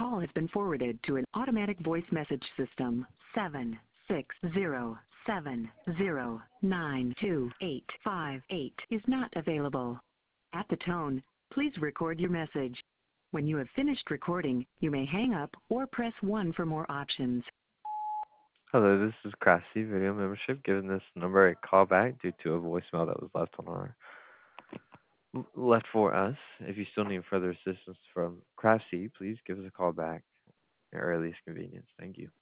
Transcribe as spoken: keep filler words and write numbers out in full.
call has been forwarded to an automatic voice message system. seven six zero seven zero nine two eight five eight is not available. At the tone, please record your message. When you have finished recording, you may hang up or press one for more options. Hello, this is Craftsy Video Membership, giving this number a call back due to a voicemail that was left on our left for us. If you still need further assistance from Craftsy, please give us a call back at your earliest convenience. Thank you.